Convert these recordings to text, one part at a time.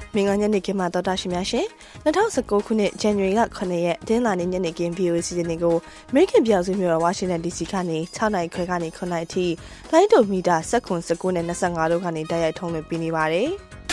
မင်္ဂလာညနေခင်းမှာတော်တာရှင်များရှင်2019ခုနှစ်ဇန်နဝါရီလ9ရက်တင်းလာနေ့ညနေခင်း VOA စီစဉ်နေကိုအမေရိကန်ပြည်ထောင်စုမြို့တော်ဝါရှင်တန် DC ကနေ6နိုင်ခွဲကနေ9နိုင်အထိလိုင်းဒိုမီတာ19နဲ့25တို့ကနေတိုက်ရိုက်ထုံးလွှင့်ပေးနေပါတယ်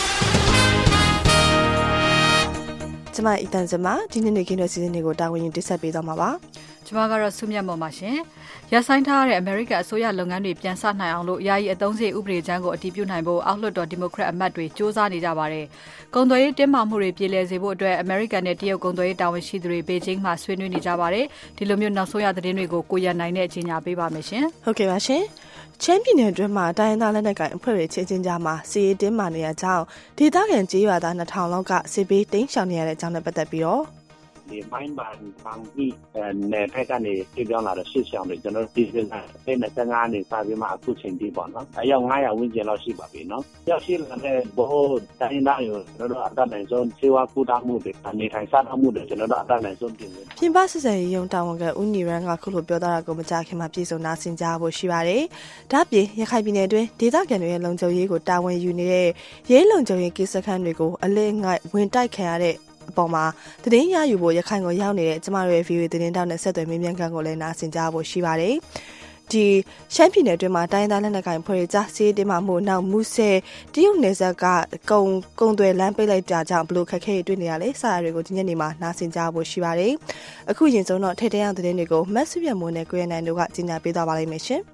ကျမအီတန်စမဒီနေ့နေ့ခင်းတဲ့စီစဉ်တွေကိုတာဝန်ယူတင်ဆက်ပေးသွားမှာပါကျမကတော့ဆုမြတ်မော်ပါရှင်။ရပ်ဆိုင်းထားတဲ့အမေရိကန်အစိုးရလုပ်ငန်းတွေပြန်ဆနိုင်အောင်လို့ယာယီအသုံးစရိတ်ဥပဒေကြမ်းကိုအတည်ပြုနိုင်ဖို့အောက်လွှတ်တော်ဒီမိုကရက်အမတ်တွေစ조사နေကြပါတယ်။ကုန်သွယ်ရေးတင်းမာမှုတွေပြည်လည်စေဖို့အတွက်အမေရိကန်နဲ့တရုတ်ကုန်သွယ်ရေးတာဝန်ရှိသူတွေဘေကျင်းမှာဆွေးနွေးနေကြပါတယ်။ဒီလိုမျိုးနောက်ဆုံးရသတင်းတွေကိုကိုရနိုင်နဲ့အကြီးညာပေးပါမယ်ရှင်။ဟုတ်ကဲ့ပါရှင်။ချမ်းပြည်နယ်အတွင်းမှာတိုင်းရင်းသားလက်နက်ကိုင်အဖွဲ့တွေချင်းချင်းကြားမှာစီရေးတင်းမာနေရကြောင်းဒေသခံကြေးရွာသား2000လောက်ကစစ်ပေးတိမ်းရှောင်နေရတဲ့အကြောင်းနဲ့ပတ်သက်ပြီးတော့ဒီမိုင်းဘန်ဘန်ကြီးနယ်ဖက်ကနေပြောင်းလာတဲ့ရှစ်ဆောင်တွေကျွန်တော်ဒီစင်တာတဲ့25နေစပြီးမှအခုချိန်ဒီပေါ့နော်အယောက်900ဝန်းကျင်လောက်ရှိပါပြီနော်ရောက်ရှိလာတဲ့ဘိုးတိုင်းသားတွေကျွန်တော်တို့အတတ်နိုင်ဆုံးစေဝါကူတာမှုတွေအနေထိုင်စားမှုတွေကျွန်တော်တို့အတတ်နိုင်ဆုံးပြင်နေပြင်ပစစ်စံရေးရုံတာဝန်ကဦးညီရန်ကခုလိုပြောတာကိုမကြားခင်မှာပြည်စုံနာဆင်ကြားဖို့ရှိပါတယ်ဒါ့အပြင်ရခိုင်ပြည်နယ်အတွင်းဒေသခံတွေရဲ့လုံခြုံရေးကိုတာဝန်ယူနေတဲ့ရဲလုံခြုံရေးကိစ္စခန်းတွေကိုအလဲငိုက်ဝင်တိုက်ခံရတဲ့အပေါ်မှာသတင်းရယူဖို့ရခိုင်ကိုရောက်နေတဲ့ကျမတို့ရဲ့ VOA သတင်းတောက်နဲ့ဆက်သွယ်မေးမြန်းခန်းကိုလည်းနားဆင်ကြဖို့ရှိပါတယ်။ဒီရှမ်းပြည်နယ်အတွင်းမှာတိုင်းသားလက်နက်ကိုင်ဖွဲ့တွေကြားစီးတင်မှာမှုနောက်မူဆယ်တရုတ်နယ်စပ်ကကုံသွယ်လမ်းပိတ်လိုက်တာကြောင့်ဘလို့ခက်ခဲတွေ့နေရလဲစာရီတွေကိုဒီညနေမှာနားဆင်ကြဖို့ရှိပါတယ်။အခုရင်ဆုံးတော့ထိတ်တန့်အောင်သတင်းတွေကိုမတ်စုပြမိုးနဲ့ကိုရနိုင်တို့ကကြီးညာပေးသွားပါလိမ့်မယ်ရှင်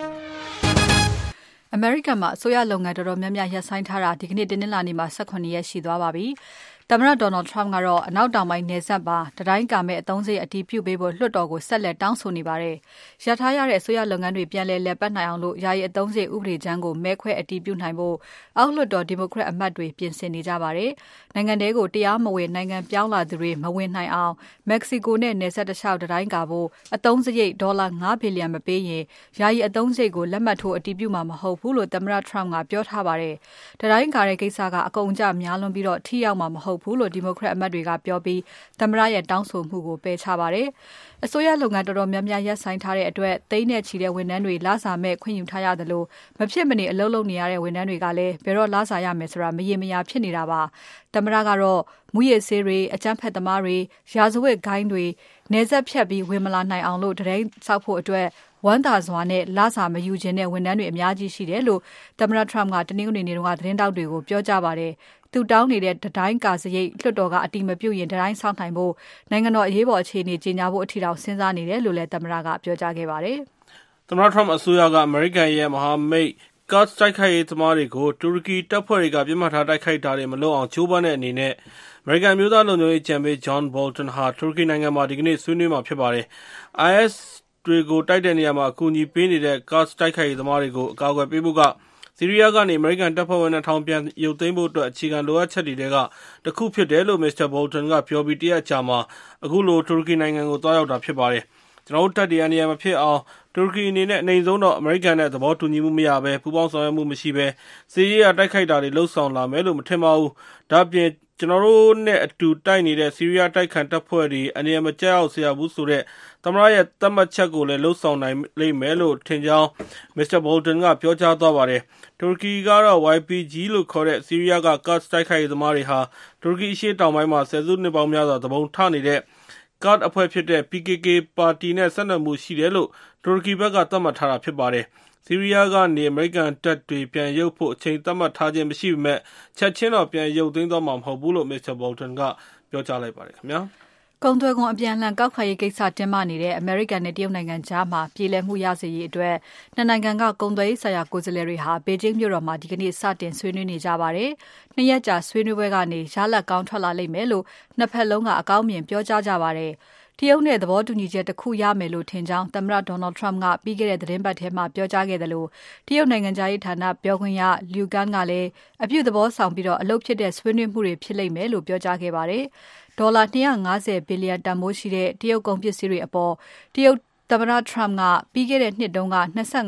။အမေရိကန်မှာအစိုးရလုပ်ငန်းတော်တော်များများရပ်ဆိုင်းထားတာဒီကနေ့တင်းနှင်းလာနေမှာ18ရက်ရှိသွားပါပြီ။သမ္မတ Donald Trump ကတော့အနောက်တောင်ပိုင်းနယ်စပ်မှာတတိုင်းကာမဲ့အသုံးစရိတ်အတည်ပြုပေးဖို့လွှတ်တော်ကိုဆက်လက်တောင်းဆိုနေပါတယ်။ရထားရတဲ့အစိုးရလုပ်ငန်းတွေပြန်လည်ပတ်နိုင်အောင်လို့ယာယီအသုံးစရိတ်ဥပဒေကြမ်းကိုမဲခွဲအတည်ပြုနိုင်ဖို့အောက်လွှတ်တော်ဒီမိုကရက်အမတ်တွေပြင်ဆင်နေကြပါတယ်။နိုင်ငံထဲကိုတရားမဝင်နိုင်ငံပြောင်းလာသူတွေမဝင်နိုင်အောင်မက္ကဆီကိုနဲ့နယ်စပ်တလျှောက်တတိုင်းကာဖို့အသုံးစရိတ်ဒေါ်လာ9ဘီလီယံမပေးရင်ယာယီအသုံးစရိတ်ကိုလက်မှတ်ထိုးအတည်ပြုမှာမဟုတ်ဘူးလို့သမ္မတ Trump ကပြောထားပါတယ်။တတိုင်းကာတဲ့ကိစ္စကအကုန်အကျများလွန်ပြီးတော့ထိရောက်မှာမဟုတ်ဘူးလို့ဒီမိုကရက်အမတ်တွေကပြောပြီးသမ္မတရဲ့တောင်းဆိုမှုကိုပယ်ချပါတယ်။အစိုးရလုပ်ငန်းတော်တော်များများရပ်ဆိုင်းထားတဲ့အတွက်သိန်းနဲ့ချီတဲ့ဝန်ထမ်းတွေလစာမဲ့ခွင့်ယူထားရတယ်လို့မဖြစ်မနေအလုပ်လုပ်နေရတဲ့ဝန်ထမ်းတွေကလည်းဘယ်တော့လစာရမယ်ဆိုတာမရေမရာဖြစ်နေတာပါ။သမ္မတကတော့မူရည်ဆေးတွေအကြမ်းဖက်သမားတွေရာဇဝတ်ဂိုင်းတွေနေဆက်ဖြတ်ပြီးဝင်မလာနိုင်အောင်လို့တရင်စောက်ဖို့အတွက်ဝမ်းသာစွာနဲ့လစာမယူခြင်းတဲ့ဝန်ထမ်းတွေအများကြီးရှိတယ်လို့သမ္မတ Trump ကတနင်္ဂနွေနေ့ကသတင်းတောက်တွေကိုပြောကြားပါတယ်။သူတောင်းနေတဲ့တတိုင်းကာစရိတ်လွှတ်တော်ကအတိမပြုတ်ရင်တတိုင်းဆောက်နိုင်ဖို့နိုင်ငံတော်အရေးပေါ်အခြေအနေကြီးညာဖို့အထီတောင်စဉ်းစားနေတယ်လို့လည်းသမ္မတကပြောကြားခဲ့ပါတယ်။သမ္မတ Trump အစိုးရကအမေရိကန်ရဲ့မဟာမိတ်Kurds တိုက်ခိုက်ရေးသမားတွေကိုတူရကီတပ်ဖွဲ့တွေကပြစ်မှတ်ထားတိုက်ခိုက်တာတွေမလုပ်အောင်ကြိုးပမ်းတဲ့အနေနဲ့အမေရိကန်မျိုးသားလုံခြုံရေးကြံပေး John Bolton ဟာတူရကီနိုင်ငံမှာဒီကနေ့ဆွေးနွေးမှာဖြစ်ပါတယ်။ IS တွေကိုတိုက်တဲ့နေရာမှာအကူအညီပေးနေတဲ့ Kurds တိုက်ခိုက်ရေးသမားတွေကိုအကာအကွယ်ပေးဖို့ကဆီးရီးယားကနေအမေရိကန်တပ်ဖွဲ့ဝင်2000ပြန်ရုပ်သိမ်းဖို့အတွက်အခြေခံလိုအပ်ချက်တွေကတစ်ခုဖြစ်တယ်လို့ Mr. Bolton ကပြောပြီးတရက်ကြာမှာအခုလိုတူရကီနိုင်ငံကိုသွားရောက်တာဖြစ်ပါတယ်။ကျွန်တော်တို့တပ်တွေအနေနဲ့မဖြစ်အောင်တူရကီအနေနဲ့အနေဆုံးတော့အမေရိကန်နဲ့သဘောတူညီမှုမရဘဲပူးပေါင်းဆောင်ရွက်မှုမရှိဘဲဆီးရီးယားတိုက်ခိုက်တာတွေလှုပ်ဆောင်လာမယ်လို့မထင်ပါဘူး။ဒါ့အပြင်ကျွန်တော်တို့နဲ့အတူတိုက်နေတဲ့ဆီးရီးယားတိုက်ခိုက်တပ်ဖွဲ့တွေအနေနဲ့မကြောက်အောင်ဆရာဘူးဆိုတဲ့သမ္မတရဲ့သတ်မှတ်ချက်ကိုလည်းလှုပ်ဆောင်နိုင်လိမ့်မယ်လို့ထင်ကြောင်း Mr. Bolton ကပြောကြားသွားပါတယ်။တူရကီကတော့ YPG လို့ခေါ်တဲ့ဆီးရီးယားက Kurds တိုက်ခိုက်ရေးသမားတွေဟာတူရကီအရှေ့တောင်ပိုင်းမှာဆယ်စုနှစ်ပေါင်းများစွာသဘုံထနေတဲ့ Kurd အဖွဲ့ဖြစ်တဲ့ PKK ပါတီနဲ့ဆက်နွယ်မှုရှိတယ်လို့တူရကီဘက်ကသတ်မှတ်ထားတာဖြစ်ပါတယ်။ဆီးရီးယားကနေအမေရိကန်တပ်တွေပြန်ရုပ်ဖို့အချိန်သတ်မှတ်ထားခြင်းမရှိပေမဲ့ချက်ချင်းတော့ပြန်ရုပ်သိမ်းသွားမှာမဟုတ်ဘူးလို့ Mr. Bolton ကပြောကြားလိုက်ပါတယ်ခင်ဗျာ။ကုန်သွယ်ခွန်အပြန်အလှန်ကောက်ခံရေးကိစ္စတင်းမာနေတဲ့အမေရိကန်နဲ့တရုတ်နိုင်ငံကြားမှာပြည်လည်မှုရစေရေးအတွက်နှစ်နိုင်ငံကကုန်သွယ်ရေးဆိုင်ရာကိုယ်စားလှယ်တွေဟာဘေကျင်းမြို့တော်မှာဒီကနေ့စတင်ဆွေးနွေးနေကြပါတယ်။နှစ်ရက်ကြာဆွေးနွေးပွဲကနေရလဒ်ကောင်းထွက်လာလိမ့်မယ်လို့နှစ်ဖက်လုံးကအကောင်းမြင်ပြောကြားကြပါတယ်။တရုတ်နဲ့သဘောတူညီချက်တစ်ခုရမယ်လို့ထင်ကြောင်းသမ္မတ Donald Trump ကပြီးခဲ့တဲ့သတင်းပတ်ထဲမှာပြောကြားခဲ့တယ်လို့တရုတ်နိုင်ငံသားရေးဌာနပြောခွင့်ရ Liu Gan ကလည်းအပြုသဘောဆောင်ပြီးအလုပ်ဖြစ်တဲ့ဆွေးနွေးမှုတွေဖြစ်လိမ့်မယ်လို့ပြောကြားခဲ့ပါတယ်။ဒေါ်လာ250ဘီလီယံတန်ဖိုးရှိတဲ့တရုတ်ကုန်ပစ္စည်းတွေအပေါ်တရုတ်သမ္မတ Trump ကပြီးခဲ့တဲ့နှစ်တုန်းက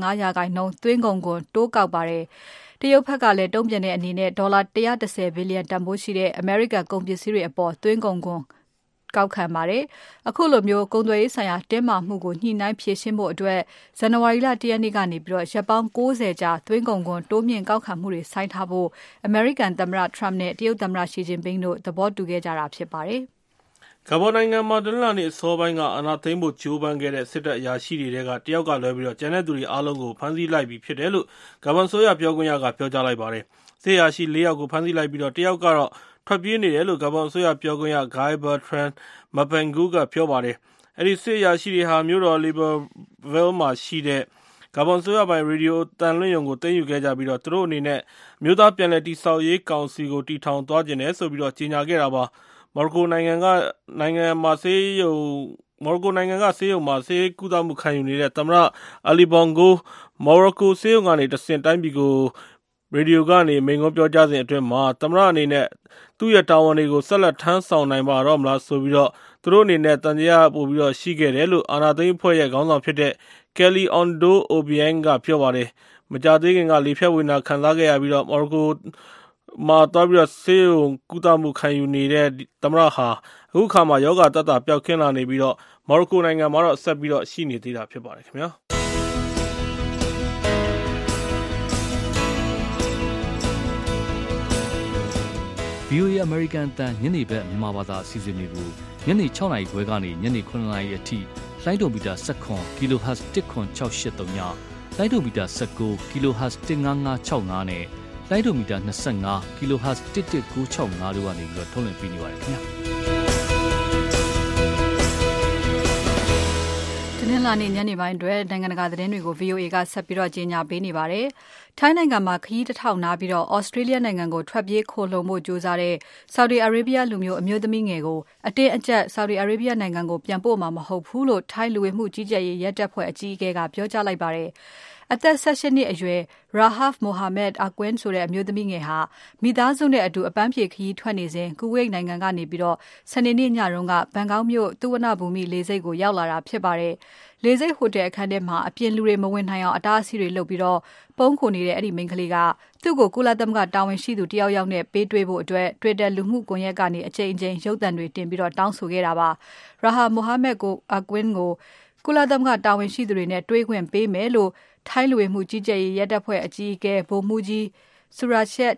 25%သွင်းကုန်ခွန်တိုးကောက်ပါတယ်။တရုတ်ဘက်ကလည်းတုံ့ပြန်တဲ့အနေနဲ့ဒေါ်လာ110ဘီလီယံတန်ဖိုးရှိတဲ့အမေရိကန်ကုန်ပစ္စည်းတွေအပေါ်သွင်းကုန်ခွန်ကောက်ခံပါတယ်။အခုလိုမျိုးကုန်သွယ်ရေးဆိုင်ရာတင်းမာမှုကိုညှိနှိုင်းဖြေရှင်းဖို့အတွက်ဇန်နဝါရီလ1ရက်နေ့ကနေပြီးတော့ရက်ပေါင်း90ကြာသွင်းကုန်ခွန်တိုးမြင့်ကောက်ခံမှုတွေဆိုင်းထားဖို့အမေရိကန်သမ္မတ Trump နဲ့တရုတ်သမ္မတ Xi Jinping တို့သဘောတူခဲ့ကြတာဖြစ်ပါတယ်။ဂါဘော်နိုင်ငံမှာတနင်္လာနေ့အစောပိုင်းကအာဏာသိမ်းဖို့ကြိုးပမ်းခဲ့တဲ့စစ်တပ်အရာရှိတွေကတယောက်ကလွဲပြီးတော့ကျန်တဲ့သူတွေအားလုံးကိုဖမ်းဆီးလိုက်ပြီးဖြစ်တယ်လို့ဂါဘော်ဆိုရပြောခွင့်ရကပြောကြားလိုက်ပါတယ်။စစ်အရာရှိ4ယောက်ကိုဖမ်းဆီးလိုက်ပြီးတော့တယောက်ကတော့ထွက်ပြေးနေတယ်လို့ဂါဘော်ဆိုရပြောခွင့်ရ Guy Bertrand Mabengu ကပြောပါတယ်။အဲဒီစစ်အရာရှိတွေဟာမြို့တော် Libreville မှာရှိတဲ့ဂါဘော်ဆိုရပိုင်ရေဒီယိုတန်လွှင့်ရုံကိုသိမ်းယူခဲ့ကြပြီးတော့သူတို့အနေနဲ့မြို့သားပြန်လည်တည်ဆောက်ရေးကောင်စီကိုတည်ထောင်သွားခြင်းနဲ့ဆိုပြီးတော့ကြေညာခဲ့တာပါ။မော်ရိုကိုနိုင်ငံမှာဆေးရုံမှာဆေးကုသမှုခံယူနေတဲ့သမ္မတအလီဘောင်ကိုမော်ရိုကိုဆေးရုံကနေတဆင့်တိုင်းပြည်ကိုရေဒီယိုကနေမိန့်ခွန်းပြောကြားစဉ်အတွင်းမှာသမ္မတအနေနဲ့သူ့ရဲ့တာဝန်တွေကိုဆက်လက်ထမ်းဆောင်နိုင်ပါတော့မလားဆိုပြီးတော့သူတို့အနေနဲ့တန်တရားပို့ပြီးတော့ရှိခဲ့တယ်လို့အာဏာသိမ်းအဖွဲ့ရဲ့ခေါင်းဆောင်ဖြစ်တဲ့ Kelly Ondo Obiang ကပြောပါတယ်။မကြာသေးခင်ကလေဖြတ်ဝေဒနာခံစားခဲ့ရပြီးတော့မော်ရိုကိုမှာသွားပြီးတော့ဆေးရုံကုသမှုခံယူနေတဲ့သမ္မတဟာအခုခါမှာယောဂသက်သာပျောက်ကင်းလာနေပြီးတော့မော်ရိုကိုနိုင်ငံမှာတော့ဆက်ပြီးတော့ရှိနေသေးတာဖြစ်ပါတယ်ခင်ဗျာ။ VOA American တန်ညနေဘက်မြန်မာဘာသာအစီအစဉ်တွေကိုညနေ6:00 နာရီခွဲကနေညနေ9:00 နာရီအထိလိုင်းဒိုမီတာ19 kHz 10683ညလိုင်းဒိုမီတာ19 kHz 15565နဲ့လိုင်းဒိုမီတာ25 kHz 11965တို့ကနေပြီးတော့ထုတ်လွှင့်ပေးနေပါတယ်ခင်ဗျာတနင်္လာနေ့ညနေပိုင်းအတွက်နိုင်ငံတကာသတင်းတွေကို VOA ကဆက်ပြီးတော့ကြေညာပေးနေပါတယ်။ထိုင်းနိုင်ငံမှာခရီးတစ်ထောင်နာပြီးတော့ Australia နိုင်ငံကိုထွက်ပြေးခိုလှုံဖို့ကြိုးစားတဲ့ Saudi Arabia လူမျိုးအမျိုးသမီးငယ်ကိုအတင်းအကျပ် Saudi Arabia နိုင်ငံကိုပြန်ပို့မှာမဟုတ်ဘူးလို့ထိုင်းလူဝင်မှုကြီးကြပ်ရေးရဲတပ်ဖွဲ့အကြီးအကဲကပြောကြားလိုက်ပါတယ်။အသက်18နှစ်အရွယ် Rahaf Mohammed Aqin ဆိုတဲ့အမျိုးသမီးငယ်ဟာမိသားစုနဲ့အတူအပန်းဖြေခရီးထွက်နေစဉ်ကူဝိတ်နိုင်ငံကနေပြီးတော့စနေနေ့ညတုန်းကဘန်ကောက်မြို့သုဝဏဘူမိလေဆိပ်ကိုရောက်လာတာဖြစ်ပါတယ်။လေဆိပ်ဟိုတယ်အခန်းထဲမှာအပြင်လူတွေမဝင်နိုင်အောင်အတားအဆီးတွေလုပ်ပြီးတော့ပုံခိုနေတဲ့အဲ့ဒီမိန်းကလေးကသူ့ကိုကုလသမဂ္ဂတာဝန်ရှိသူတယောက်နဲ့ပေးတွေ့ဖို့အတွက် Twitter လူမှုကွန်ရက်ကနေအကြိမ်ကြိမ်ရုပ်သံတွေတင်ပြီးတော့တောင်းဆိုခဲ့တာပါ။ Rahaf Mohammed Aqin ကိုကုလသမဂ္ဂတာဝန်ရှိသူတွေနဲ့တွေ့ခွင့်ပေးမယ်လို့ထိုင်းလူဝင်မှုကြီးကြပ်ရေးရဲတပ်ဖွဲ့အကြီးအကဲဗိုလ်မှူးကြီး Surachet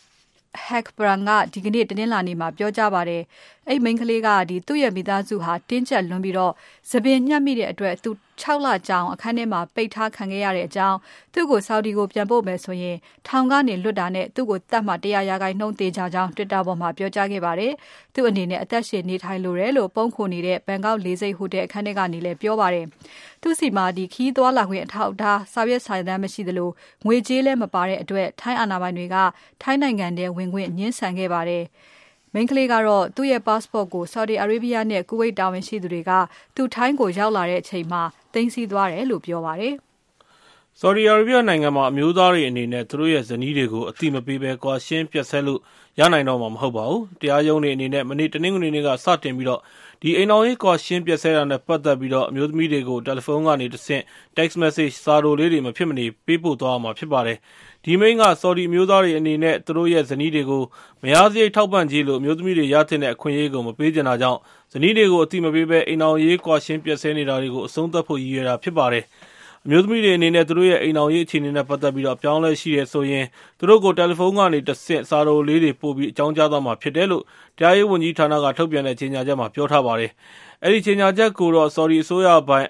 Hakparn ကဒီကနေ့တနင်္လာနေ့မှာပြောကြားပါတယ်။အဲ့မိန်းကလေးကသူ့ရဲ့မိသားစုဟာတင်းကျပ်လွန်းပြီးတော့သပင်ညှပ်မိတဲ့အတွက်သူ6လကြာအောင်အခန်းထဲမှာပိတ်ထားခံခဲ့ရတဲ့အကြောင်းသူ့ကိုဆော်ဒီကိုပြန်ပို့မယ်ဆိုရင်ထောင်ကနေလွတ်တာနဲ့သူ့ကိုတတ်မှ100%သေချာကြောင်း Twitter ပေါ်မှာပြောကြားခဲ့ပါတယ်။သူ့အနေနဲ့အသက်ရှင်နေထိုင်လိုတယ်လို့ပုံခိုနေတဲ့ဘန်ကောက်လေဆိပ်ဟိုတယ်အခန်းထဲကနေလည်းပြောပါတယ်။သူ့စီမှာခီးသွားလာခွင့်အထောက်အထားစာရွက်စာတမ်းမရှိသလိုငွေကြေးလည်းမပါတဲ့အတွက်ထိုင်းအာဏာပိုင်တွေကထိုင်းနိုင်ငံထဲဝင်ခွင့်ငြင်းဆန်ခဲ့ပါတယ်။မိန်းကလေးကတော့သူ့ရဲ့ passport ကို Saudi Arabia နဲ့ Kuwait တာဝန်ရှိသူတွေကသူထိုင်းကိုရောက်လာတဲ့အချိန်မှာသိမ်းဆည်းသွားတယ်လို့ပြောပါတယ်။ Saudi Arabia နိုင်ငံမှာအမျိုးသားတွေအနေနဲ့သူတို့ရဲ့ဇနီးတွေကိုအတိမပေးဘဲကွာရှင်းပြတ်ဆက်လို့ရနိုင်တော့မှာမဟုတ်ပါဘူး။တရားရုံးတွေအနေနဲ့မနေ့တနင်္ဂနွေနေ့ကစတင်ပြီးတော့ဒီအိမ်တော်ရေးကွာရှင်းပြတ်ဆဲတာနဲ့ပတ်သက်ပြီးတော့အမျိုးသမီးတွေကိုတယ်လီဖုန်းကနေတဆင့် text message စာတိုလေးတွေမဖြစ်မနေပေးပို့သွားမှာဖြစ်ပါတယ်။ဒီမိန်းကဆော်ဒီအမျိုးသားတွေအနေနဲ့သူတို့ရဲ့ဇနီးတွေကိုမယားစရိတ်ထောက်ပံ့ကြေးလို့အမျိုးသမီးတွေရတဲ့အခွင့်အရေးကိုမပေးကြတာကြောင့်ဇနီးတွေကိုအတိမပေးဘဲအိမ်တော်ရေးကွာရှင်းပြတ်ဆဲနေတာတွေကိုအဆုံးသတ်ဖို့ရည်ရွယ်တာဖြစ်ပါတယ်။အမျိုးသမီးတွေအနေနဲ့သူတို့ရဲ့အိမ်တော်ရေးအခြေအနေနဲ့ပတ်သက်ပြီးတော့ပြောင်းလဲရှိရဲဆိုရင်သူတို့ကိုတယ်လီဖုန်းကနေတဆင့်စာတိုလေးတွေပို့ပြီးအကြောင်းကြားသွားမှာဖြစ်တယ်လို့တရားရေးဝန်ကြီးဌာနကထုတ်ပြန်တဲ့ကြေညာချက်မှာပြောထားပါတယ်။အဲဒီကြေညာချက်ကိုတော့ Saudi အစိုးရပိုင်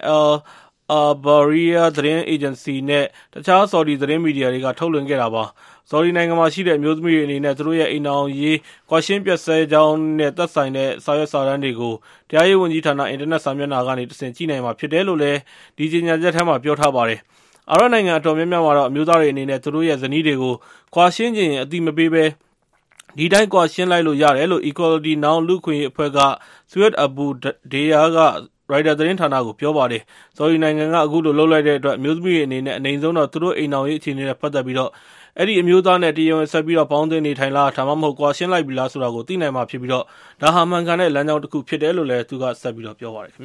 Al-Baria သတင်းအေဂျင်စီနဲ့တခြား Saudi သတင်းမီဒီယာတွေကထုတ်လွှင့်ခဲ့တာပါ။ Saudi နိုင်ငံမှာရှိတဲ့အမျိုးသမီးတွေအနေနဲ့သူတို့ရဲ့အိမ်တော်ရေးကွာရှင်းပြတ်ဆဲကြောင်းနဲ့သက်ဆိုင်တဲ့စာရွက်စာတမ်းတွေကိုတရားရေးဝန်ကြီးဌာနအင်တာနက်စာမျက်နှာကနေတဆင့်ကြည့်နိုင်မှာဖြစ်တယ်လို့လည်းဒီကြေညာချက်ထဲမှာပြောထားပါတယ်။အာရပ်နိုင်ငံအတော်များများမှာတော့အမျိုးသားတွေအနေနဲ့သူတို့ရဲ့ဇနီးတွေကိုကွာရှင်းခြင်းအတိမပေးဘဲဒီတိုင်းကွာရှင်းလိုက်လို့ရတယ်လို့ Equality Now လူ့အခွင့်အရေးအဖွဲ့က Sued Abu Deya ကရိုက်တာသတင်းဌာနကိုပြောပါတယ်။ဆော်ဒီနိုင်ငံကအခုလိုလှုပ်လိုက်တဲ့အတွက်အမျိုးသမီးတွေအနေနဲ့အနေဆုံးတော့သူတို့အိမ်တော်ရေးအခြေအနေနဲ့ပတ်သက်ပြီးတော့အဲ့ဒီအမျိုးသားနဲ့တရားဝင်ဆက်ပြီးတော့ပေါင်းသင်းနေထိုင်လားဒါမှမဟုတ်ကွာရှင်းလိုက်ပြီလားဆိုတာကိုသိနိုင်မှာဖြစ်ပြီးတော့ဒါဟာမှန်ကန်တဲ့လမ်းကြောင်းတစ်ခုဖြစ်တယ်လို့လည်းသူကဆက်ပြီးတော့ပြောပါတယ်ခင်ဗျာ။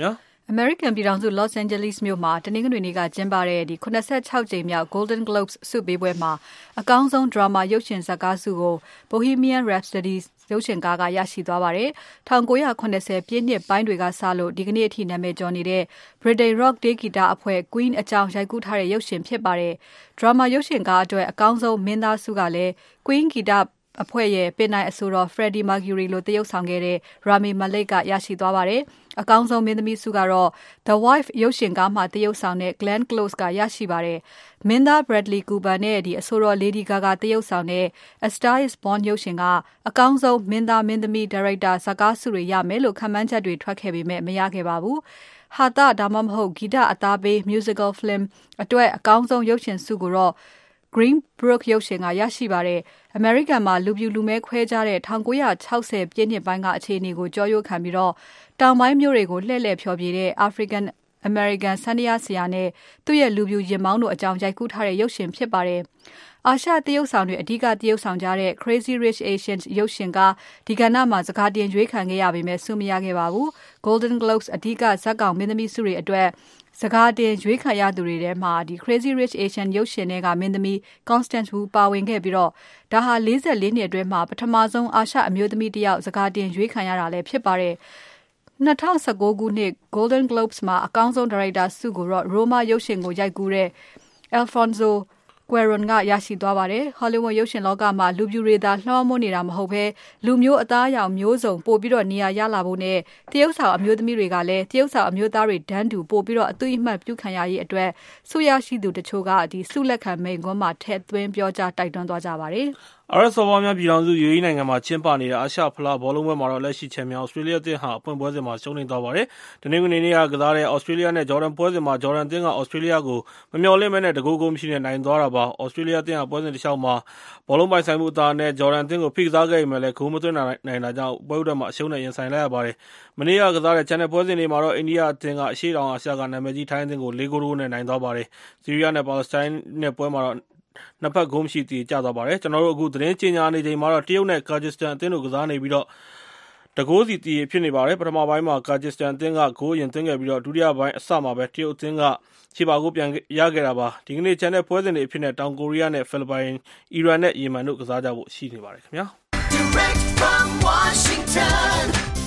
American ပြည်ထောင်စု Los Angeles မြို့မှာတနင်္ဂနွေနေ့ကကျင်းပတဲ့86ကြိမ်မြောက် Golden Globes ဆုပေးပွဲမှာအကောင်းဆုံး drama ရုပ်ရှင်ဇာတ်ကားဆုကို Bohemian Rhapsody ရုပ်ရှင်ကားကရရှိသွားပါတယ်။ 1980ပြည့်နှစ်ပိုင်းတွေကစလို့ဒီကနေ့အထိနာမည်ကျော်နေတဲ့ British Rock တေးဂီတအဖွဲ့ Queen အကြောင်းရိုက်ကူးထားတဲ့ရုပ်ရှင်ဖြစ်ပါတယ်။ drama ရုပ်ရှင်ကားအတွက်အကောင်းဆုံးမင်းသားဆုကလည်း Queen ဂီတအဖွဲ့ရဲ့ပင်တိုင်အဆိုတော် Freddie Mercury လိုသရုပ်ဆောင်ခဲ့တဲ့ Rami Malek ကရရှိသွားပါတယ်။အကောင်းဆုံးမင်းသမီးဆုကတော့ The Wife ရုပ်ရှင်ကားမှာသရုပ်ဆောင်တဲ့ Glenn Close ကရရှိပါတယ်။မင်းသား Bradley Cooper နဲ့အဆိုတော် Lady Gaga သရုပ်ဆောင်တဲ့ A Star is Born ရုပ်ရှင်ကအကောင်းဆုံးမင်းသားမင်းသမီးဒါရိုက်တာဇာတ်ကားဆုတွေရမယ်လို့ခန့်မှန်းချက်တွေထွက်ခဲ့ပေမဲ့မရခဲ့ပါဘူး။ဟာသဒါမှမဟုတ်ဂီတအသားပေး musical film အတွက်အကောင်းဆုံးရုပ်ရှင်ဆုကိုတော့Green Book ရုပ်ရှင်ကရရှိပါတယ်။ American မှာလူပြူလူမဲခွဲကြတဲ့1960ပြည့်နှစ်ပိုင်းကအခြေအနေကိုကြောရိုးခံပြီးတော့တောင်ပိုင်းမြို့တွေကိုလှည့်လည်ဖျော်ဖြေတဲ့ African American စန္ဒယားဆရာနဲ့သူ့ရဲ့လူပြူရင်မောင်းတို့အကြောင်းရိုက်ကူးထားတဲ့ရုပ်ရှင်ဖြစ်ပါတယ်။အာရှသရုပ်ဆောင်တွေအဓိကသရုပ်ဆောင်ကြတဲ့ Crazy Rich Asians ရုပ်ရှင်ကဒီကဏ္ဍမှာစကားတင်ရွေးခံခဲ့ရပေမဲ့ဆုမရခဲ့ပါဘူး။ Golden Globes အဓိကဇာတ်ကောင်မင်းသမီးဆုတွေအတွက်စကားတင်ရွေးခံရသူတွေထဲမှာCrazy Rich Asians ရုပ်ရှင်ထဲကမင်းသမီး Constance Wu ပါဝင်ခဲ့ပြီးတော့ဒါဟာ44နှစ်အတွင်းမှာပထမဆုံးအာရှအမျိုးသမီးတစ်ယောက်စကားတင်ရွေးခံရတာလည်းဖြစ်ပါတယ်။2019ခုနှစ် Golden Globes မှာအကောင်းဆုံးဒါရိုက်တာဆုကိုတော့ Roma ရုပ်ရှင်ကိုရိုက်ကူးတဲ့ Alfonso Cuarón ကရရှိသွားပါတယ်။ Hollywood ရုပ်ရှင်လောကမှာလူပြူတွေသာလွှမ်းမိုးနေတာမဟုတ်ဘဲလူမျိုးအသားအရောင်မျိုးစုံပို့ပြီးတော့နေရာရလာဖို့နဲ့တရုတ်ဆောင်အမျိုးသမီးတွေကလည်းတရုတ်ဆောင်အမျိုးသားတွေတန်းတူပို့ပြီးတော့အသွင်အမှတ်ပြုခံရရေးအတွက်ဆုရရှိသူတချို့ကဆုလက်ခံမိန့်ခွန်းမှာထည့်သွင်းပြောကြားတိုက်တွန်းသွားကြပါတယ်။အာရပ်စော်ဘွားများပြည်ထောင်စု UAE နိုင်ငံမှာကျင်းပနေတဲ့အာရှဖလားဘောလုံးပွဲမှာတော့လက်ရှိချန်ပီယံဩစတြေးလျအသင်းဟာအဖွင့်ပွဲစဉ်မှာရှုံးနိမ့်သွားပါတယ်။တနင်္ဂနွေနေ့ကကစားတဲ့ဩစတြေးလျနဲ့ဂျော်ဒန်ပွဲစဉ်မှာဂျော်ဒန်အသင်းကဩစတြေးလျကိုမမျှော်လင့်ဘဲနဲ့တဂိုးမရှိနဲ့နိုင်သွားတာပါ။ဩစတြေးလျအသင်းဟာပွဲစဉ်တစ်လျှောက်မှာဘောလုံးပိုင်ဆိုင်မှုအသာနဲ့ဂျော်ဒန်အသင်းကိုဖိကစားခဲ့ပေမဲ့လည်းဂိုးမသွင်းနိုင်တာကြောင့်ပွဲဦးထွက်မှာအရှုံးနဲ့ရင်ဆိုင်လိုက်ရပါတယ်။မနေ့ကကစားတဲ့ချန်နယ်ပွဲစဉ်တွေမှာတော့အိန္ဒိယအသင်းကအရှေ့တောင်အာရှကနာမည်ကြီးထိုင်းအသင်းကို4 ဂိုးနဲ့နိုင်သွားပါတယ်။ဆီးရီးယားနဲ့ပါလက်စတိုင်းနဲ့ပွဲမှာတော့နှစ်ဖက်ဂိုးမရှိသရေကျသွားပါတယ်။ကျွန်တော်တို့အခုသတင်းကြေညာနေချိန်မှာတော့တရုတ်နဲ့ကာဂျစ်စတန်အသင်းတို့ကစားနေပြီးတော့တကိုးစီသရေဖြစ်နေပါတယ်။ပထမပိုင်းမှာကာဂျစ်စတန်အသင်းကဂိုးရင်သွင်းခဲ့ပြီးတော့ဒုတိယပိုင်းအစမှာပဲတရုတ်အသင်းကခြေပါကိုပြန်ရခဲ့တာပါ။ဒီကနေ့ချန်တဲ့ပွဲစဉ်တွေအဖြစ်နဲ့တောင်ကိုရီးယားနဲ့ဖိလစ်ပိုင်၊အီရန်နဲ့ယီမန်တို့ကစားကြဖို့ရှိနေပါတယ်ခင်ဗျာ။ Direct from Washington,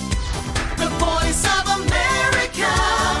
the voice of America,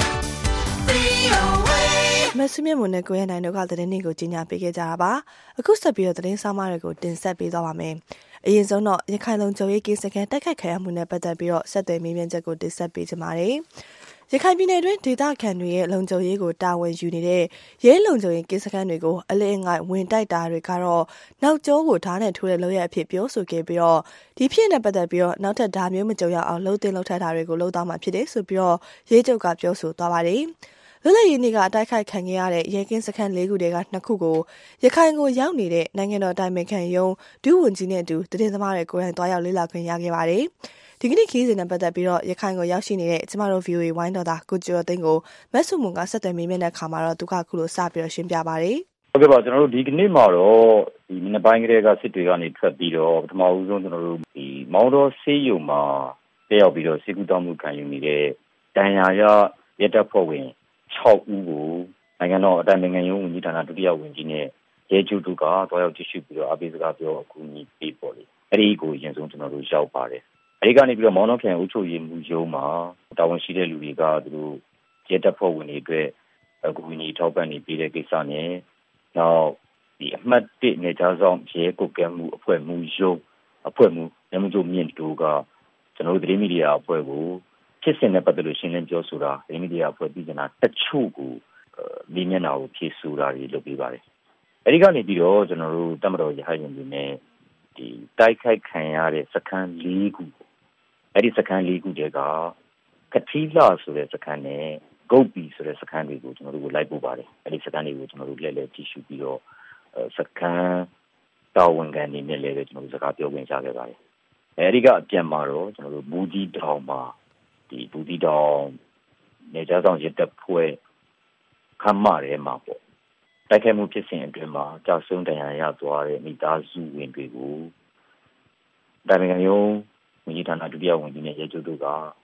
VOA မဆုမြတ်မွန်နဲ့ကိုရနိုင်တို့ကသတင်းတွေကိုကြီးညာပေးခဲ့ကြတာပါအခုဆက်ပြီးတော့သတင်းဆောင်မတွေကိုတင်ဆက်ပေးသွားပါမယ်အရင်ဆုံးတော့ရခိုင်လုံခြုံရေးကိစ္စကန်တိုက်ခိုက်ခံရမှုနဲ့ပတ်သက်ပြီးတော့ဆက်သွယ်မေးမြန်းချက်ကိုတင်ဆက်ပေးကြပါမယ်ရခိုင်ပြည်နယ်တွင်းဒေသခံတွေရဲ့လုံခြုံရေးကိုတာဝန်ယူနေတဲ့ရဲလုံခြုံရေးကိစ္စကန်တွေကိုအလင်းငိုက်ဝင်တိုက်တာတွေကတော့နောက်ကျောကိုဓာတ်နဲ့ထိုးတဲ့လုပ်ရအဖြစ်ပြောဆိုခဲ့ပြီးတော့ဒီဖြစ်နဲ့ပတ်သက်ပြီးတော့နောက်ထပ်ဓာတ်မျိုးမကြုံရအောင်လှုပ်တင်လှုပ်ထပ်တာတွေကိုလှုပ်သွားမှာဖြစ်တယ်ဆိုပြီးတော့ရဲချုပ်ကပြောဆိုသွားပါတယ်လွတ်လပ်ရေးနေ့ကအတိုက်ခိုက်ခံခဲ့ရတဲ့ရဲကင်းစခန်း၄ခုတည်းက2ခုကိုရခိုင်ကိုရောက်နေတဲ့နိုင်ငံတော်တိုင်ပင်ခံရုံးဒုဝန်ကြီးနဲ့အတူတည်င်းသမားတွေကိုယ်တိုင်တွားရောက်လေ့လာခွင့်ရခဲ့ပါတယ်။ဒီကနေ့ခီးစဉ်နဲ့ပတ်သက်ပြီးတော့ရခိုင်ကိုရောက်ရှိနေတဲ့ကျမတို့ VOA ဝိုင်းတော်သားကိုကျော်သိန်းကိုမဆုမွန်ကဆက်သွယ်မေးမြန်းတဲ့အခါမှာတော့သူကခုလိုစပြီးတော့ရှင်းပြပါတယ်။ဟုတ်ကဲ့ပါကျွန်တော်တို့ဒီကနေ့မှာတော့ဒီမနေ့ပိုင်းကလေးကစစ်တွေကနေထွက်ပြီးတော့ပထမဦးဆုံးကျွန်တော်တို့ဒီမောင်တော်ဆေးရုံမှာတက်ရောက်ပြီးတော့စေကူတောင်းမှုခံယူနေတဲ့တန်ရာရရဲတပ်ဖွဲ့ဝင်6ဦးကိုနိုင်ငံတော်အတိုင်ပင်ခံရုံးဝန်ကြီးဌာနဒုတိယဝန်ကြီးနဲ့ရဲချုပ်တို့ကတွားရောက်ကြည့်ရှုပြီးတော့အပိစကားပြောအကူအညီပေးပေါ်လေအဲ့ဒီကိုအရင်ဆုံးကျွန်တော်တို့ရောက်ပါတယ်အဲ့ဒီကနေပြီးတော့မောင်တော်ခရိုင်အုပ်ချုပ်ရေးမှူးရုံးမှာတာဝန်ရှိတဲ့လူတွေကသူတို့ရဲတပ်ဖွဲ့ဝင်တွေအတွက်အကူအညီထောက်ပံ့နေပေးတဲ့ကိစ္စနဲ့နောက်ဒီအမှတ်1နေသားဆောင်ရဲကုတ်ကဲမှုအဖွဲ့မှုရုံးအဖွဲ့မှုရမကျုံမြင့်တို့ကကျွန်တော်တို့သတင်းမီဒီယာအဖွဲ့ကိုဖြစ်စဉ်နဲ့ပတ်သက်လို့ရှင်းလင်းပြောဆိုတာသတင်းမီဒီယာအဖွဲ့ပြည်နာတချို့ကိုဒီမျက်နှာကိုဖြည့်ဆိုတာတွေလုပ်ပေးပါတယ်အဲဒီကနေပြီးတော့ကျွန်တော်တို့တမတော်ရဟရင်တွေနဲ့ဒီတိုက်ခိုက်ခံရတဲ့စခန်း၄ခုအဲဒီစခန်း၄ခုတည်းကကတိလာဆိုတဲ့စခန်းနဲ့ဂုတ်ပီဆိုတဲ့စခန်းတွေကိုကျွန်တော်တို့လိုက်ပို့ပါတယ်အဲဒီစခန်းတွေကိုကျွန်တော်တို့လဲကြည့်ရှုပြီးတော့စခန်းတာဝန်ခံတွေနဲ့လည်းကျွန်တော်တို့စကားပြောခွင့်ရခဲ့ပါတယ်အဲဒီကအပြန်မှာတော့ကျွန်တော်တို့ဘူးကြီးတောင်မှာဒီဘူးကြီးတောင်နေကြဆောင်ရတဲ့ဖွဲ့ခမ်းမရဲမှာပေါ့တိုက်ခိုက်မှုဖြစ်စဉ်အတွင်းမှာကြောက်ဆုံးတရားရသွားတဲ့မိသားစုဝင်တွေကိုတိုင်ပင်ခံရုံးဝန်ကြီးဌာနဒုတိယဝန်ကြီးနဲ့ရဲချုပ်တို့က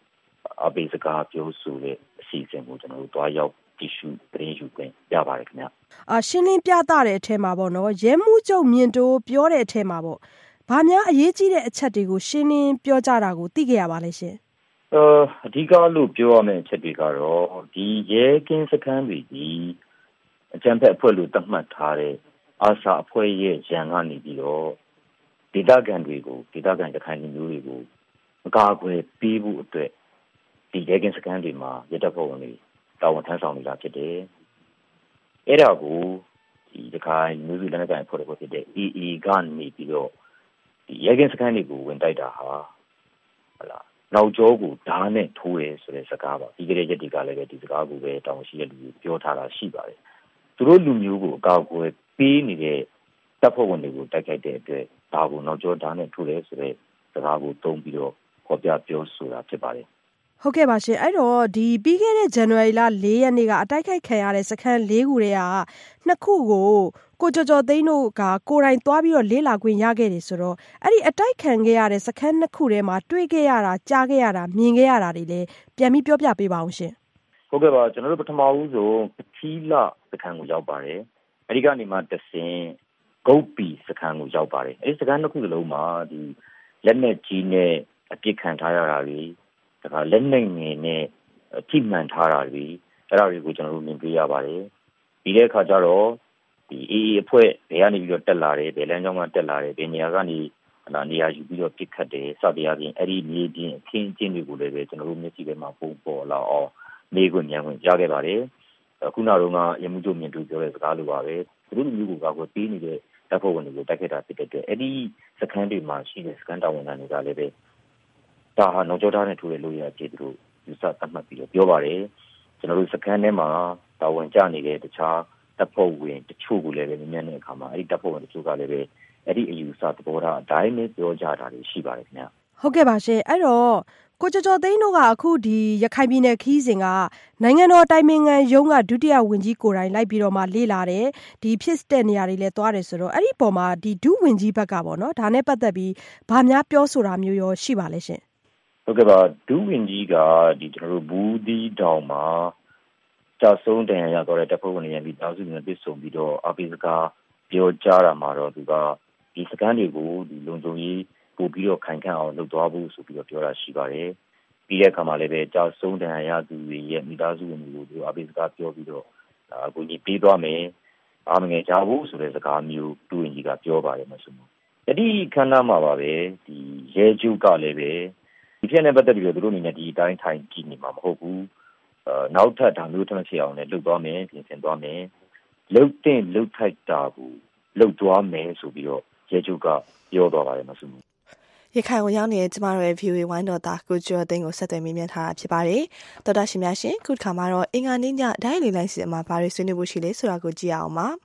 အပိစကားပြောဆိုတဲ့အစီအစဉ်ကိုကျွန်တော်တို့တွားရောက်တည်ရှိတင်ယူခွင့်ရပါတယ်ခင်ဗျရှင်းလင်းပြသတဲ့အထက်မှာပေါ့နော်ရဲမှုချုပ်မြင့်တိုးပြောတဲ့အထက်မှာပေါ့ဘာများအရေးကြီးတဲ့အချက်တွေကိုရှင်းလင်းပြောကြတာကိုသိခဲ့ရပါလဲရှင်အဓိကလို့ပြောရမယ့်အချက်တွေကတော့ဒီရဲကင်းစခန်းတွေဒီအကြံဖက်အဖွဲ့လို့သတ်မှတ်ထားတဲ့အာဆာအဖွဲ့ရဲ့ရန်ကနေပြီးတော့ဒေသခံတွေကိုဒေသခံတခိုင်မျိုးတွေကိုအကာအကွယ်ပေးဖို့အတွက်ဒီရဲကင်းစခန်းတွေမှာရဲတပ်ဖွဲ့ဝင်တွေတာဝန်ထမ်းဆောင်နေတာဖြစ်တယ်။အဲ့ဒါကိုဒီတခိုင်မျိုးစုလက်နက်ကိုင်အဖွဲ့တွေဖြစ်တဲ့ AA ကနေပြီးတော့ဒီရဲကင်းစခန်းတွေကိုဝင်တိုက်တာဟာဟုတ်လားနောက်ကျောကိုဓာတ်နဲ့ထိုးရဲဆိုတဲ့စကားပါဒီကလေးရက်တွေကလည်းပဲဒီစကားကိုပဲတောင်းရှိတဲ့လူတွေပြောထားတာရှိပါတယ်သူတို့လူမျိုးကိုအကာအကွယ်ပေးနေတဲ့တပ်ဖွဲ့ဝင်တွေကိုတိုက်ခိုက်တဲ့အတွက်ဒါကိုနောက်ကျောဓာတ်နဲ့ထိုးရဲဆိုတဲ့စကားကိုသုံးပြီးတော့ခေါ်ပြပြောဆိုတာဖြစ်ပါတယ်ဟုတ်ကဲ့ပါရှင်အဲ့တော့ဒီပြီးခဲ့တဲ့ဇန်နဝါရီလ4ရက်နေ့ကအတိုက်ခိုက်ခံရတဲ့စခန်း၄ခုတည်းက2ခုကိုကျော်ကျော်သိန်းတို့ကကိုယ်တိုင်သွားပြီးတော့လေးလာခွင့်ရခဲ့တယ်ဆိုတော့အဲ့ဒီအတိုက်ခံခဲ့ရတဲ့စခန်း2ခုထဲမှာတွေ့ခဲ့ရတာကြားခဲ့ရတာမြင်ခဲ့ရတာတွေလည်းပြန်ပြီးပြောပြပေးပါအောင်ရှင်ဟုတ်ကဲ့ပါကျွန်တော်တို့ပထမဦးဆုံးပထီလစခန်းကိုရောက်ပါတယ်အဲ့ဒီကနေမှတဆင်ဂုတ်ပီစခန်းကိုရောက်ပါတယ်အဲ့ဒီစခန်း2ခုစလုံးမှာဒီလက်နက်ကြီးနဲ့အပြစ်ခံထားရတာတွေဒါကလက်နက်ငယ်နဲ့ထိမှန်ထားတာတွေအဲ့ဒါတွေကိုကျွန်တော်တို့မြင်တွေ့ရပါတယ်ဒီတဲ့အခါကျတော့ဒီ AA အဖွဲ့ဘယ်ကနေပြီးတော့တက်လာတယ်ဘယ်လမ်းကြောင်းကတက်လာတယ်ဘယ်နေရာကနေနေရာယူပြီးတော့ပြစ်ခတ်တယ်စသည်အပြင်အဲ့ဒီမြေပြင်အခင်းအကျင်းတွေကိုလည်းပဲကျွန်တော်တို့မျက်စိထဲမှာပုံပေါ်လာအောင်နေခွင့်မြန်ခွင့်ရခဲ့ပါတယ်ခုနကတော့ရမှုချုပ်မြင့်တူပြောတဲ့စကားလိုပါပဲသူတို့မျိုးကိုကောက်ပေးနေတဲ့တပ်ဖွဲ့ဝင်တွေကိုတိုက်ခိုက်တာဖြစ်တဲ့အတွက်အဲ့ဒီစခန်းတွေမှာရှိတဲ့စခန်းတာဝန်ခံတွေကလည်းပဲဒါဟာနောက်ကျောထားနဲ့ထိုးရလို့ရဖြစ်သူတို့ယူဆသတ်မှတ်ပြီးတော့ပြောပါတယ်ကျွန်တော်တို့စခန်းထဲမှာတာဝန်ကျနေတဲ့တခြားတပ်ဖွဲ့ဝင်တချို့ကိုလည်းပဲမြင်တဲ့အခါမှာအဲ့ဒီတပ်ဖွဲ့ဝင်တချို့ကလည်းပဲအဲ့ဒီအယူဆသဘောထားအတိုင်းပဲပြောကြတာတွေရှိပါတယ်ခင်ဗျဟုတ်ကဲ့ပါရှင်အဲ့တော့ကိုကျော်ကျော်သိန်းတို့ကအခုဒီရခိုင်ပြည်နယ်ခီးစဉ်ကနိုင်ငံတော်တိုင်ပင်ခံရုံးကဒုတိယဝန်ကြီးကိုယ်တိုင်လိုက်ပြီးတော့မှလေ့လာတယ်ဒီဖြစ်တဲ့နေရာတွေလည်းသွားတယ်ဆိုတော့အဲ့ဒီပုံမှာဒီဒုဝန်ကြီးဘက်ကပေါ့နော်ဒါနဲ့ပတ်သက်ပြီးဗာများပြောဆိုတာမျိုးရောရှိပါလဲရှင်ဟုတ်ကဲ့ပါဒုဝန်ကြီးကဒီကျွန်တော်တို့ဘူးဒီတောင်မှာကြာဆုံးတန်ရတော့တဲ့တပ်ဖွဲ့ဝင်တွေပြီးတောက်စုနဲ့ပြစ်ဆုံပြီးတော့အပိစကားပြောကြားတာမှာတော့သူကဒီစကန်တွေကိုဒီလုံခြုံရေးပို့ပြီးတော့ခိုင်ခန့်အောင်လုပ်သွားဖို့ဆိုပြီးတော့ပြောတာရှိပါတယ်ပြီးတဲ့အခါမှာလည်းပဲကြာဆုံးတန်ရသူတွေရဲ့မိသားစုဝင်တွေကိုအပိစကားပြောပြီးတော့အခုကြီးပြီးသွားမယ်အားမငယ်ကြဘူးဆိုတဲ့စကားမျိုးဒုဝန်ကြီးကပြောပါတယ်မဆိုဘူးအဲ့ဒီခန္ဓာမှာပါပဲဒီရဲကျုပ်ကလည်းပဲဒီဖြစ်နေပတ်သက်ပြီးတော့သူတို့အနေနဲ့ဒီအတိုင်းထိုင်ကြည့်နေမှာမဟုတ်ဘူးနောက်ထပ်ဒါမျိုးထပ်ဖြစ်အောင်လည်းလုပ်သွားမယ်ပြင်ဆင်သွားမယ်လှုပ်တဲ့လှုပ်ထိုက်တာကိုလှုပ်သွားမယ်ဆိုပြီးတော့ရဲချုပ်ကပြောသွားပါတယ်မဆုဘူးရခိုင်ကိုရောက်နေတဲ့ကျမတို့ရဲ့ view ဝိုင်းတော်သားကိုကျော်သိန်းကိုဆက်သွယ်မေးမြန်းထားတာဖြစ်ပါတယ်တော်တာရှင်များရှင်ခုခါမှာတော့အင်္ဂါနေ့ညဒိုင်းလေးလိုက်စီမှာဘာတွေဆွေးနွေးဖို့ရှိလဲဆိုတာကိုကြည့်အောင်ပါ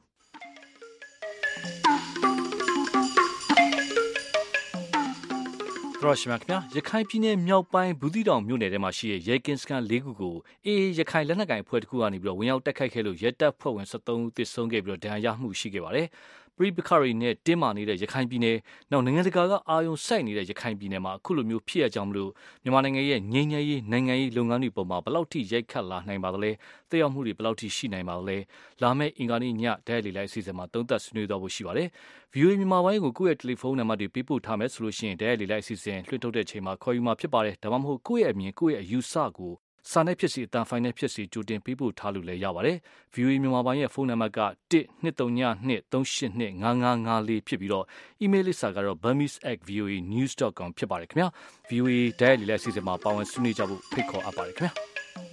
ရရှိမြခင်ရခိုင်ပြည်နယ်မြောက်ပိုင်းဘူးသီးတောင်မြို့နယ်ထဲမှာရှိတဲ့ရဲကင်းစခန်း၄ခုကိုအေးရခိုင်လက်နက်ကိုင်အဖွဲ့တစ်ခုကနေပြီးတော့ဝင်ရောက်တိုက်ခိုက်ခဲ့လို့ရဲတပ်ဖွဲ့ဝင်73ဦးသေဆုံးခဲ့ပြီးတော့ဒဏ်ရာရမှုရှိခဲ့ပါတယ်ပရိပခရီနဲ့တင်းမာနေတဲ့ရခိုင်ပြည်နယ်နောက်နိုင်ငံတကာကအာရုံစိုက်နေတဲ့ရခိုင်ပြည်နယ်မှာအခုလိုမျိုးဖြစ်ရကြောင်းမလို့မြန်မာနိုင်ငံရဲ့ငြိမ်းချမ်းရေးနိုင်ငံရေးလုပ်ငန်းတွေပေါ်မှာဘယ်လောက်ထိရိုက်ခတ်လာနိုင်ပါသလဲသက်ရောက်မှုတွေဘယ်လောက်ထိရှိနိုင်ပါသလဲလာမယ့်အင်္ဂါနေ့ညဒဲလီလိုက်အစီအစဉ်မှာသုံးသပ်ဆွေးနွေးသွားဖို့ရှိပါတယ် VOA မြန်မာပိုင်းကိုကိုယ့်ရဲ့တယ်လီဖုန်းနံပါတ်တွေပေးပို့ထားမယ်ဆိုလို့ရှိရင်ဒဲလီလိုက်အစီအစဉ်လွှင့်ထုတ်တဲ့ချိန်မှာခေါ်ယူမှာဖြစ်ပါတယ်ဒါမှမဟုတ်ကိုယ့်ရဲ့အမြင်ကိုယ့်ရဲ့အယူဆကိုစာနဲ့ဖြစ်စီအတန်ဖိုင်နဲ့ဖြစ်စီကြိုတင်ပေးပို့ထားလို့လည်းရပါတယ် VOA မြန်မာပိုင်းရဲ့ဖုန်းနံပါတ်က12392385554ဖြစ်ပြီးတော့ email လိပ်စာကတော့ burmese@voanews.com ဖြစ်ပါတယ်ခင်ဗျာ VOA ဒဲလီလိုက်အစီအစဉ်မှာပါဝင်ဆွေးနွေးကြဖို့ဖိတ်ခေါ်အပ်ပါတယ်ခင်ဗျာ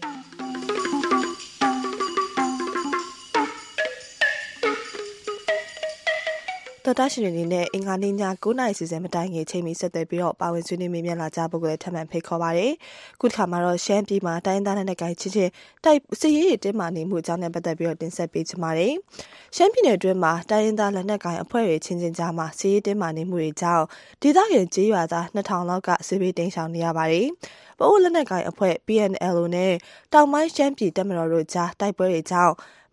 တော်တာရှင်တွေနဲ့အင်္ဂါနေ့ည9:00နာရီစီစဉ်မတိုင်ခင်ချိန်မီဆက်သွယ်ပြီးတော့ပါဝင်ဆွေးနွေးမေးမြန်းလာကြဖို့ကိုလည်းထပ်မံဖိတ်ခေါ်ပါရစေ။ခုတစ်ခါမှာတော့ရှမ်းပြည်မှာတိုင်းသားနဲ့ကိုင်ချင်းချင်းတိုက်စစ်ရေးတင်းမာနေမှုအကြောင်းနဲ့ပတ်သက်ပြီးတော့တင်ဆက်ပေးချင်ပါတယ်။ရှမ်းပြည်နယ်အတွင်းမှာတိုင်းသားလက်နက်ကိုင်အဖွဲ့တွေချင်းချင်းကြားမှာစစ်ရေးတင်းမာနေမှုတွေကြောင့်ဒေသခံကြေးရွာသား2000လောက်ကစစ်ဘေးတိမ်းရှောင်နေရပါတယ်။ပအိုးလက်နက်ကိုင်အဖွဲ့ PNL နဲ့တောင်ပိုင်းရှမ်းပြည်တပ်မတော်တို့ကြားတိုက်ပွဲတွေကြောင့်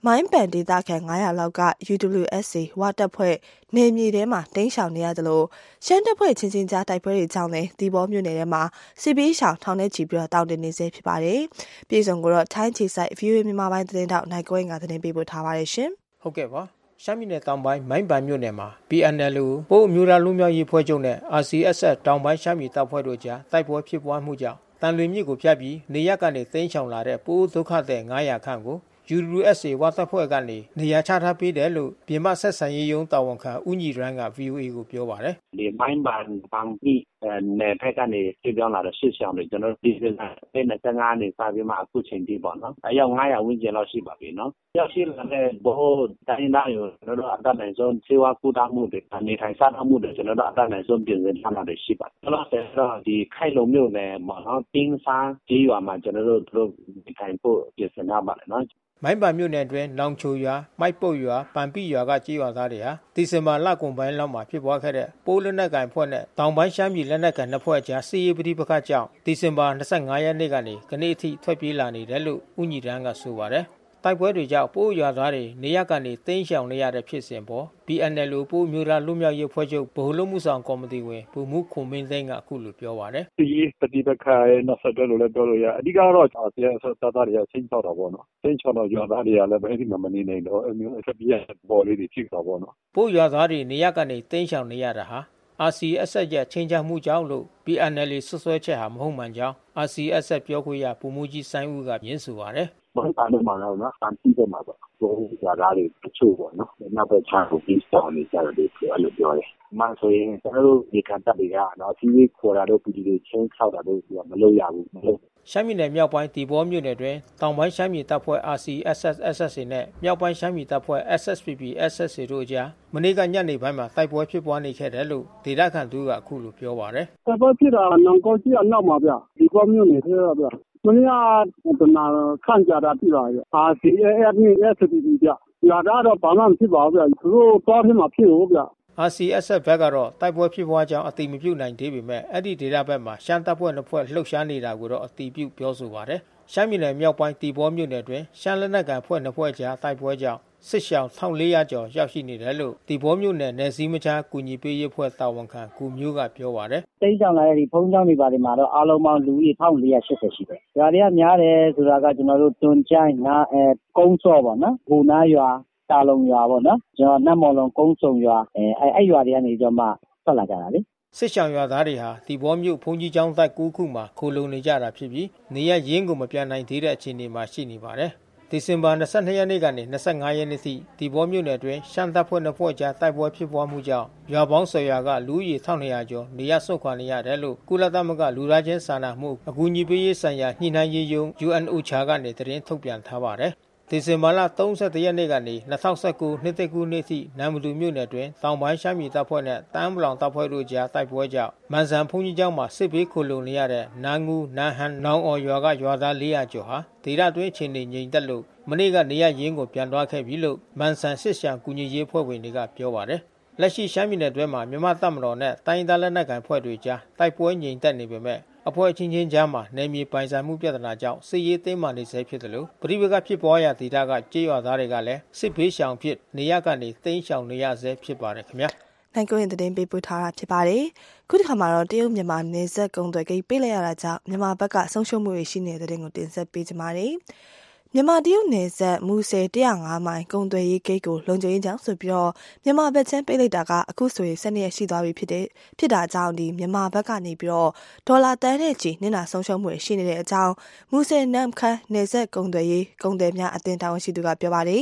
မိုင်းပန်ဒေသခံ900လောက်က UWSA ဝတပ်ဖွဲ့နေမြေထဲမှာတိမ်းရှောင်နေရသလိုရှမ်းတပ်ဖွဲ့ချင်းချင်းကြားတိုက်ပွဲတွေကြောင့်လည်းဒီဘောမြို့နယ်ထဲမှာစစ်ပေးရှောင်ထောင်နဲ့ချီပြီးတောင်းတင်နေစေဖြစ်ပါတယ်။ပြည်စုံကိုတော့ထိုင်းချီဆိုင် VOA မြန်မာပိုင်းသတင်းတောက်နိုင်ကွင်းကသတင်းပေးပို့ထားပါတယ်ရှင်။ဟုတ်ကဲ့ပါ။ရှမ်းပြည်နယ်တောင်ပိုင်းမိုင်းပန်မြို့နယ်မှာ PNLO ပို့အမျိုးသားလူမျိုးရေးဖွဲ့ချုပ်နဲ့ RCSS တောင်ပိုင်းရှမ်းပြည်တပ်ဖွဲ့တို့ကြားတိုက်ပွဲဖြစ်ပွားမှုကြောင့်တန်လွင်မြစ်ကိုဖြတ်ပြီးနေရပ်ကနေသိမ်းရှောင်လာတဲ့ပို့ဒုက္ခသည်900ခန့်ကိုUWSA ဝတပ်ဖွဲ့ကနေနေရာချထားပေးတယ်လို့ပြည်မဆက်ဆံရေးရုံးတာဝန်ခံဦးညီရန်က VOA ကိုပြောပါတယ်။ဒီမိုင်းပန်ဘန်ပြီးနယ်ဖက်ကနေပြောင်းလာတဲ့စစ်ဆောင်တွေကျွန်တော်ဒီစက်25နေစပြီးမှအခုချိန်ထိပေါ့နော်။အယောက်900ဝန်းကျင်လောက်ရှိပါပြီနော်။ရောက်ရှိလာတဲ့ဘိုးတိုင်းသားတွေကျွန်တော်တို့အတတ်နိုင်ဆုံးစေဝါကူတာမှုတွေနေထိုင်စားသောက်မှုတွေကျွန်တော်တို့အတတ်နိုင်ဆုံးပြင်ဆင်ထားတာတွေရှိပါတယ်။ကျွန်တော်ဆက်တော့ဒီခိုင်လုံမြို့နယ်ပေါ့နော်။တင်းစားကြီးရွာမှာကျွန်တော်တို့ဒီထိုင်ဖို့ပြင်ဆင်ထားပါတယ်နော်။မိုင်းပန်မြို့နယ်အတွင်းလောင်ချိုရွာမိုက်ပုတ်ရွာပန်ပိရွာကကြေးရွာသားတွေဟာဒီဇင်ဘာလကုန်ပိုင်းလောက်မှာဖြစ်ပွားခဲ့တဲ့ပိုးလက်နက်ကန်ဖွဲ့နဲ့တောင်ပိုင်းရှမ်းပြည်လက်နက်ကန်နှစ်ဖွဲ့ကြားစစ်ရေးပဋိပက္ခကြောင့်ဒီဇင်ဘာ25ရက်နေ့ကနေကနေ့အထိထွက်ပြေးလာနေတယ်လို့ဦးညီရန်ကဆိုပါတယ်တိုက်ပွဲတွေကြောင့်ပိုးရွာသားတွေနေရပ်ကနေတိမ်းရှောင်နေရတဲ့ဖြစ်စဉ်ပေါ် PNLO ပိုးမျိုးသားလူမျိုးရေးဖွဲ့ချုပ်ဗဟိုလုံးမှုဆောင်ကော်မတီဝင်ဗိုလ်မှူးခွန်မင်းသိန်းကအခုလိုပြောပါတယ်။ဒီပฏิပက္ခရဲ့နောက်ဆက်တွဲလို့လည်းပြောလို့ရအဓိကတော့တရားစတာတွေကချင်းချောက်တာပေါ့နော်။ချင်းချောက်တော့ရွာသားတွေကလည်းအဲ့ဒီမှာမနေနိုင်တော့အမျိုးအဆက်ပြပေါ်လေးတွေဖြစ်တာပေါ့နော်။ပိုးရွာသားတွေနေရပ်ကနေတိမ်းရှောင်နေရတာဟာRCSS ရဲ့ချင်းချောက်မှုကြောင့်လို့ PNLA ဆွဆွဲချက်ဟာမဟုတ်မှန်ကြောင်း RCSS ပြောခွင့်ရဗိုလ်မှူးကြီးစိုင်းဦးကညင်းဆိုပါတယ်။ဘာသာလို့မှတော့နော်။စံတိတယ်မှာပေါ့။ဘိုးရွာသားတွေတချို့ပေါ့နော်။နောက်ပဲချာကိုပြီးဆောင်နေကြတယ်လို့အဲ့လိုပြောတယ်။မှဆိုရင်ကျွန်တော်တို့ဒီကံတက်တွေကနော်စီးရီးခေါ်တာတို့ပြည်တွေချင်းချောက်တာတို့မလုပ်ရဘူးမလုပ်ရှမ်းပြည်နယ်မြောက်ပိုင်းတီဘောမြို့နယ်တွင်တောင်ပိုင်းရှမ်းပြည်တပ်ဖွဲ့ RCSS/SSA နဲ့မြောက်ပိုင်းရှမ်းပြည်တပ်ဖွဲ့ SSPP/SSA တို့ကြားမနေ့ကညနေပိုင်းမှာတိုက်ပွဲဖြစ်ပွားနေခဲ့တယ်လို့ဒေသခံသူကအခုလိုပြောပါတယ်။တိုက်ပွဲဖြစ်တာနောင်ကောကြီးအနောက်မှာဗျ။ဒီဘောမြို့နယ်ထဲကဗျ။မနေ့ကနာခန့်ကြတာပြပါရဲ့။ RCSS နဲ့ SSPP ဗျ။ရွာသားတော့ဘာမှမဖြစ်ပါဘူးဗျ။သူတို့တောထဲမှာဖြစ်လို့ဗျ။ RCSS ဘက်ကတော့တိုက်ပွဲဖြစ်ပွားကြောင်းအတိမပြုနိုင်သေးပေမဲ့အဲ့ဒီဒေသဘက်မှာရှမ်းတပ်ဖွဲ့နှစ်ဖွဲ့လှုပ်ရှားနေတာကိုတော့အတိပြုပြောဆိုပါတယ်။ရှမ်းပြည်နယ်မြောက်ပိုင်းတီဘောမြို့နယ်တွင်ရှမ်းလက်နက်ကန်ဖွဲ့နှစ်ဖွဲ့ကြားတိုက်ပွဲကြောင့်စစ်ရှောင်း1400ကျော်ရောက်ရှိနေတယ်လို့တီဘောမြို့နယ်နယ်စည်းမခြားကူညီပေးရေးဖွဲ့တာဝန်ခံကူမျိုးကပြောပါတယ်။တိတ်ဆောင်လာတဲ့ဒီဖုံးကြောင်းတွေပါတယ်မှာတော့အားလုံးပေါင်းလူကြီး1480ရှိတယ်။ရွာတွေကများတယ်ဆိုတာကကျွန်တော်တို့တွန်ချိုင်းနာကုန်းစော့ပေါ့နော်။ဘူနာရွာတာလုံရွာပေါ့နော်ကျွန်တော်နတ်မော်လုံကုန်းစုံရွာအဲ့ရွာတွေကနေကျွန်တော်မှဆက်လာကြတာလေစစ်ရှောင်းရွာသားတွေဟာတီဘောမြို့ဘုံကြီးကျောင်းတိုက်9ခုမှာခိုလုံနေကြတာဖြစ်ပြီးနေရရင်းကိုမပြန်နိုင်သေးတဲ့အခြေအနေမှာရှိနေပါတယ်ဒီဇင်ဘာ22ရက်နေ့ကနေ25ရက်နေ့ထိတီဘောမြို့နယ်တွင်ရှမ်းတပ်ဖွဲ့နှစ်ဖွဲ့ကြားတိုက်ပွဲဖြစ်ပွားမှုကြောင့်ရွာပေါင်း10ရွာကလူဦးရေ1200ကျော်နေရဆွတ်ခွာနေရတယ်လို့ကုလသမဂ္ဂလူသားချင်းစာနာမှုအကူအညီပေးရေးဆိုင်ရာညှိနှိုင်းရေးရုံး UNOCHA ကနေသတင်းထုတ်ပြန်ထားပါတယ်ဒီဇင်ဘာလ31ရက်နေ့ကနေ2019နှစ်သက်ကူးနှစ်ထိနမ်မလူမြို့နယ်တွင်တောင်ပိုင်းရှမ်းပြည်တပ်ဖွဲ့နဲ့တန်းပလောင်တပ်ဖွဲ့တို့ကြားတိုက်ပွဲကြောင့်မန်စံဖုန်ကြီးကျောင်းမှာစစ်ဘေးခိုလုံနေရတဲ့နာငူနန်ဟန်နောင်အော်ရွာကရွာသား400ကျော်ဟာဒေသတွင်းအခြေအနေငြိမ်သက်လို့မနေ့ကနေရရင်းကိုပြန်သွားခဲ့ပြီလို့မန်စံစစ်ရှောင်းကူညီရေးဖွဲ့ဝင်တွေကပြောပါတယ်လက်ရှိရှမ်းပြည်နယ်တွင်းမှာမြန်မာတပ်မတော်နဲ့တိုင်းဒေသလက်နက်ကိုင်ဖွဲ့တွေကြားတိုက်ပွဲငြိမ်သက်နေပေမဲ့အဖွဲ့ချင်းချင်းကြားမှာနယ်မြေပိုင်ဆိုင်မှုပြဿနာကြောင့်စစ်ရေးသိမ်းမှနေစေဖြစ်တယ်လို့ပြည်ပကဖြစ်ပေါ်ရာဒေသကကြေးရွာသားတွေကလည်းစစ်ဘေးရှောင်ဖြစ်နေရကနေသိမ်းရှောင်နေရဆဲဖြစ်ပါတယ်ခင်ဗျာနိုင်ကိုရင်သတင်းပေးပို့ထားတာဖြစ်ပါတယ်ခုတစ်ခါမှာတော့တရုတ်မြန်မာနယ်စပ်ကုန်းသွယ်ဂိတ်ပိတ်လိုက်ရတာကြောင့်မြန်မာဘက်ကဆုံးရှုံးမှုတွေရှိနေတဲ့တဲ့တင်ကိုတင်ဆက်ပေးကြပါမယ်မြန်မာတရုတ်နယ်စပ်မူဆယ်105မိုင်ကုန်းသွယ်ရေးဂိတ်ကိုလုံခြုံရေးကြောင့်ဆိုပြီးတော့မြန်မာဘက်ချင်းပိတ်လိုက်တာကအခုဆိုရင်12ရက်ရှိသွားပြီဖြစ်တာကြောင့်ဒီမြန်မာဘက်ကနေပြီးတော့ဒေါ်လာတန်းနဲ့ချီနစ်နာဆုံးရှုံးမှုတွေရှိနေတဲ့အကြောင်းမူဆယ်နမ်ခမ်းနယ်စပ်ကုန်းသွယ်ရေးကုန်သည်များအသင်းတာဝန်ရှိသူကပြောပါတယ်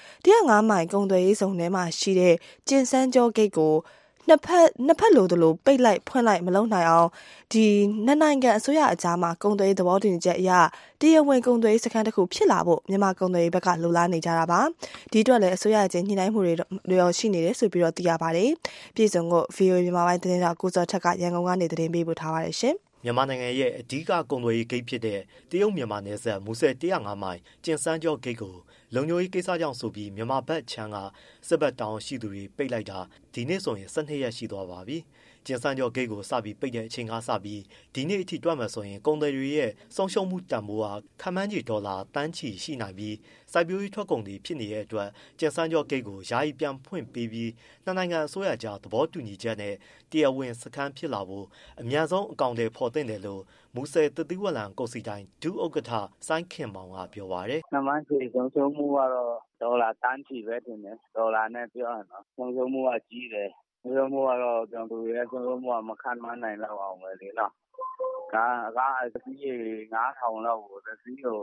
105မိုင်ကုန်းသွယ်ရေးဇုံထဲမှာရှိတဲ့ကျင်စန်းကျောဂိတ်ကိုနှစ်ဖက်လိုပိတ်လိုက်ဖွင့်လိုက်မလုံးနိုင်အောင်ဒီနှစ်နိုင်ငံအစိုးရအကြားမှာကုန်သွယ်ရေးသဘောတူညီချက်အရတရားဝင်ကုန်သွယ်ရေးစခန်းတစ်ခုဖြစ်လာဖို့မြန်မာကုန်သွယ်ရေးဘက်ကလိုလားနေကြတာပါဒီအတွက်လည်းအစိုးရရဲ့ညှိနှိုင်းမှုတွေရောရှိနေတယ်ဆိုပြီးတော့သိရပါတယ်ပြည်စုံကို VOA မြန်မာပိုင်းသတင်းတောက်ကိုစောထက်ကရန်ကုန်ကနေသတင်းပေးပို့ထားပါတယ်ရှင်မြန်မာနိုင်ငံရဲ့အဓိကကုန်သွယ်ရေးဂိတ်ဖြစ်တဲ့တရုတ်မြန်မာနယ်စပ်မူဆယ်105မိုင်ကျင်စန်းကျောဂိတ်ကိုလုံခြုံရေးကိစ္စကြောင့်ဆိုပြီးမြန်မာဘက်ခြမ်းကစစ်ဘက်တောင်ရှိသူတွေပိတ်လိုက်တာဒီနေ့ဆိုရင်12ရက်ရှိသွားပါပြီကျင်းစန်းကျော်ဂိတ်ကိုစပြီးပိတ်တဲ့အချိန်ကစပြီးဒီနေ့အထိတွက်မယ်ဆိုရင်ကုန်သည်တွေရဲ့ဆုံးရှုံးမှုတန်ဖိုးဟာခန့်မှန်းခြေဒေါ်လာတန်းချီရှိနိုင်ပြီးစိုက်ပျိုးရေးထွက်ကုန်တွေဖြစ်နေတဲ့အတွက်ကျင်းစန်းကျော်ဂိတ်ကိုယာယီပြန်ဖွင့်ပေးပြီးနှစ်နိုင်ငံအစိုးရကြားသဘောတူညီချက်နဲ့တရားဝင်စခန်းဖြစ်လာဖို့အများဆုံးအကောင့်တွေဖော်တင်တယ်လို့မူဆယ်တတိဝလံကုန်စီတိုင်းဒုဥက္ကဋ္ဌစိုင်းခင်မောင်ကပြောပါတယ်ခန့်မှန်းခြေဆုံးရှုံးမှုကတော့ဒေါ်လာတန်းချီပဲတင်တယ်ဒေါ်လာနဲ့ပြောရင်တော့ဆုံးရှုံးမှုကကြီးတယ်ဆုံးရှုံးမှုကတော့ကျွန်တော်တို့ရဲ့ဆုံးရှုံးမှုကမခံမှန်းနိုင်တော့အောင်ပဲလေနော်ကားအစီးရေ9000လောက်ကိုတစ်စီးကို